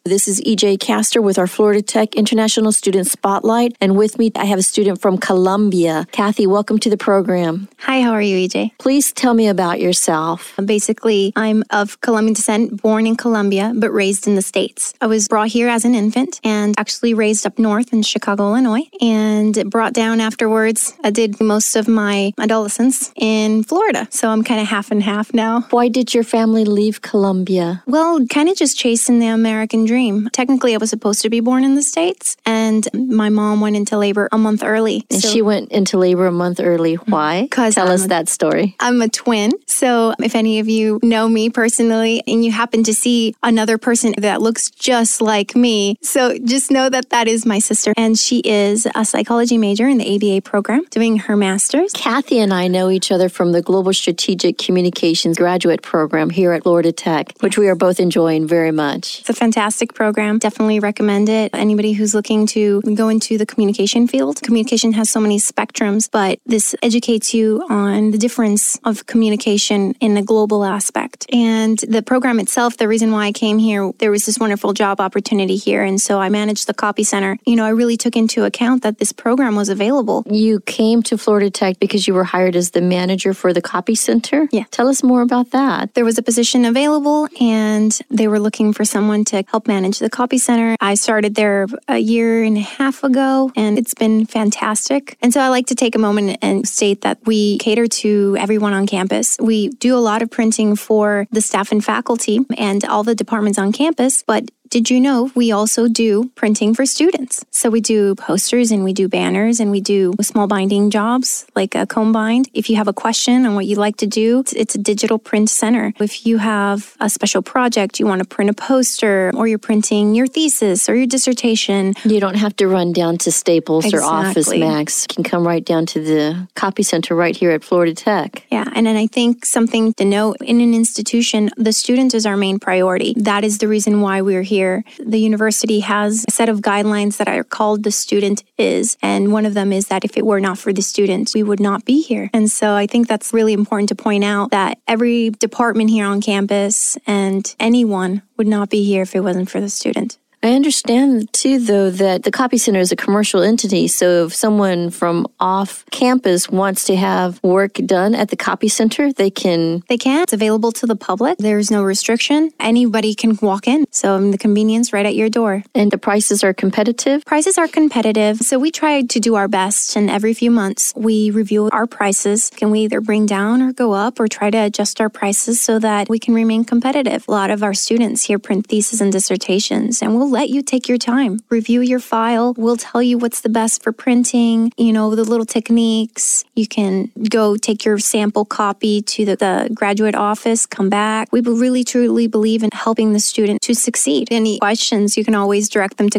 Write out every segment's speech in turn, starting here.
This is EJ Castor with our Florida Tech International Student Spotlight. And with me, I have a student from Colombia. Kathy, welcome to the program. Hi, how are you, EJ? Please tell me about yourself. Basically, I'm of Colombian descent, born in Colombia, but raised in the States. I was brought here as an infant and actually raised up north in Chicago, Illinois, and brought down afterwards. I did most of my adolescence in Florida, so I'm kind of half and half now. Why did your family leave Colombia? Well, kind of just chasing the American dream. Technically, I was supposed to be born in the States, and my mom went into labor a month early. And she went into labor a month early. Why? Tell us that story. I'm a twin, so if any of you know me personally and you happen to see another person that looks just like me, so just know that that is my sister, and she is a psychology major in the ABA program, doing her master's. Kathy and I know each other from the Global Strategic Communications graduate program here at Florida Tech, which we are both enjoying very much. It's a fantastic program. Definitely recommend it. Anybody who's looking to go into the communication field. Communication has so many spectrums, but this educates you on the difference of communication in a global aspect. And the program itself, the reason why I came here, there was this wonderful job opportunity here. And so I managed the copy center. I really took into account that this program was available. You came to Florida Tech because you were hired as the manager for the copy center? Yeah. Tell us more about that. There was a position available and they were looking for someone to help manage the copy center. I started there a year and a half ago and it's been fantastic. And so I like to take a moment and state that we cater to everyone on campus. We do a lot of printing for the staff and faculty and all the departments on campus, but did you know we also do printing for students? So we do posters and we do banners and we do small binding jobs like a comb bind. If you have a question on what you like to do, it's a digital print center. If you have a special project, you want to print a poster or you're printing your thesis or your dissertation. You don't have to run down to Staples or Office Max. You can come right down to the copy center right here at Florida Tech. Yeah, and then I think something to note, in an institution, the student is our main priority. That is the reason why we're here. The university has a set of guidelines that are called the student is, and one of them is that if it were not for the students, we would not be here. And so I think that's really important to point out that every department here on campus and anyone would not be here if it wasn't for the student. I understand, too, though, that the copy center is a commercial entity. So if someone from off campus wants to have work done at the copy center, they can. It's available to the public. There's no restriction. Anybody can walk in. So the convenience right at your door. And the prices are competitive? Prices are competitive. So we try to do our best. And every few months, we review our prices. Can we either bring down or go up or try to adjust our prices so that we can remain competitive? A lot of our students here print theses and dissertations, and we'll let you take your time, review your file. We'll tell you what's the best for printing, the little techniques. You can go take your sample copy to the graduate office, come back. We really truly believe in helping the student to succeed. Any questions, you can always direct them to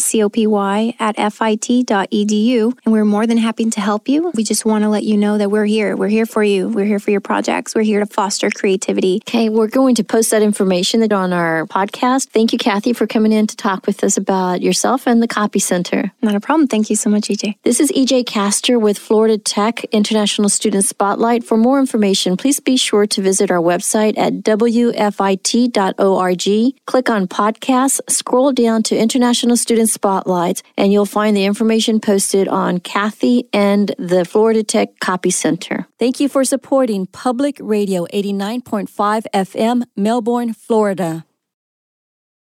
COPY at fit.edu, and we're more than happy to help you. We just want to let you know that we're here. We're here for you. We're here for your projects. We're here to foster creativity. Okay, we're going to post that information on our podcast. Thank you, Kathy, for coming in to talk with us about yourself and the Copy Center. Not a problem. Thank you so much, EJ. This is EJ Castor with Florida Tech International Student Spotlight. For more information, please be sure to visit our website at wfit.org. Click on podcasts, scroll down to International Student Spotlights, and you'll find the information posted on Kathy and the Florida Tech Copy Center. Thank you for supporting Public Radio 89.5 FM, Melbourne, Florida.